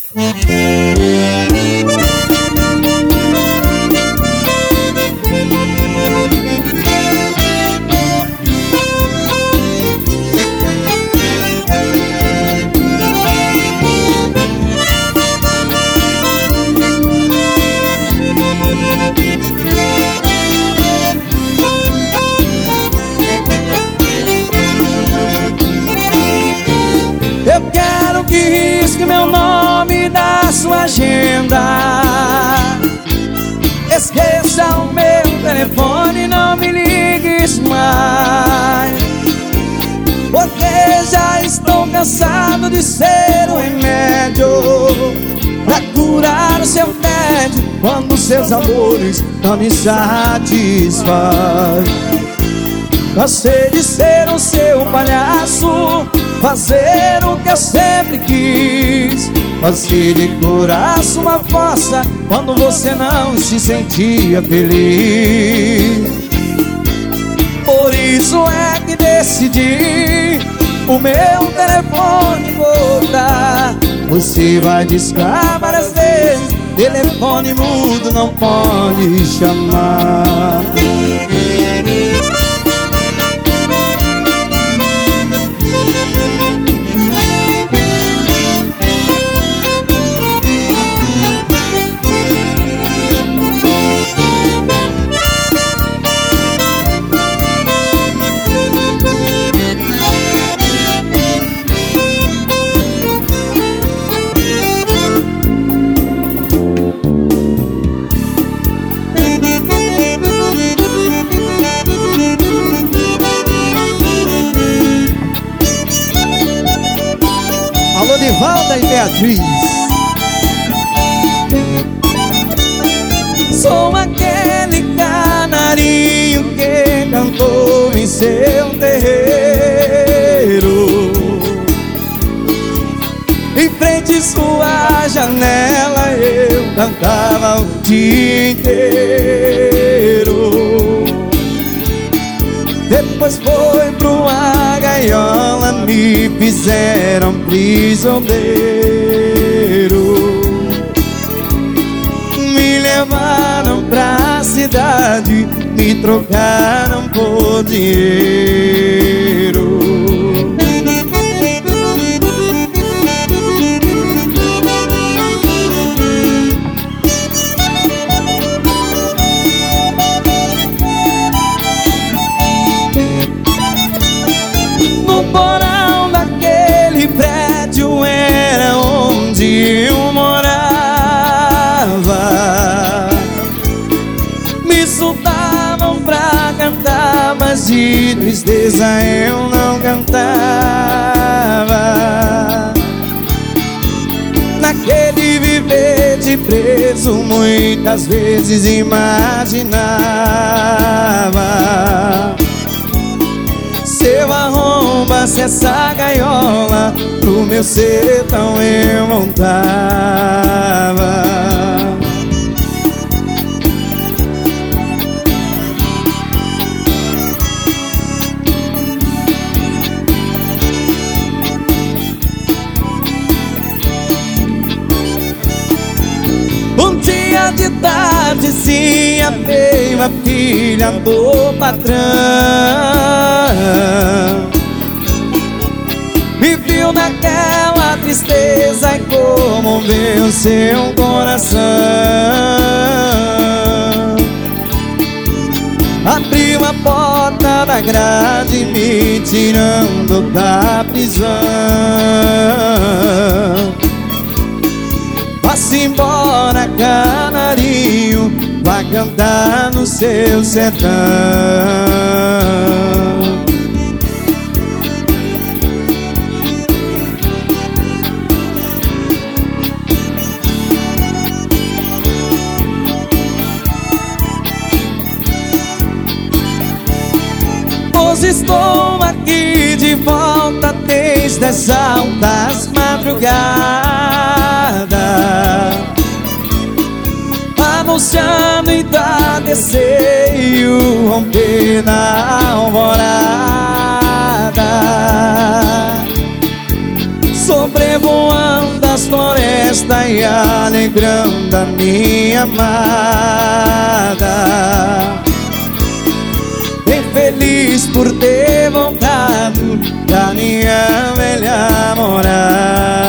Eu quero que risque meu nome da sua agenda. Esqueça o meu telefone, não me ligues mais, porque já estou cansado de ser um remédio pra curar o seu tédio quando seus amores não me satisfazem. Cansei de ser o seu palhaço, fazer o que eu sempre quis, fazer de coração uma fossa quando você não se sentia feliz. Por isso é que decidi o meu telefone voltar. Você vai discar várias vezes, telefone mudo não pode chamar. Alô, Nivalda e Beatriz. Sou aquele canarinho que cantou em seu terreiro, em frente à sua janela eu cantava o dia inteiro. Depois foi pra uma gaiola, me fizeram prisioneiro. Me levaram pra cidade, me trocaram por dinheiro. No porão daquele prédio era onde eu morava. Me soltavam pra cantar, mas de tristeza eu não cantava. Naquele viver de preso muitas vezes imaginava: se eu arrombasse essa gaiola, pro meu sertão eu voltava. Um dia de tardezinha veio a filha do patrão, me viu naquela tristeza e comoveu seu coração. Abriu a porta da grade, me tirando da prisão. Vá-se embora, canarinho, vá cantar no seu sertão. Hoje estou aqui de volta desde as altas madrugadas, anunciando entardecer e o romper na alvorada. Sobrevoando a nas florestas e alegrando a minha amada. Bem feliz por ter voltado da minha velha morada.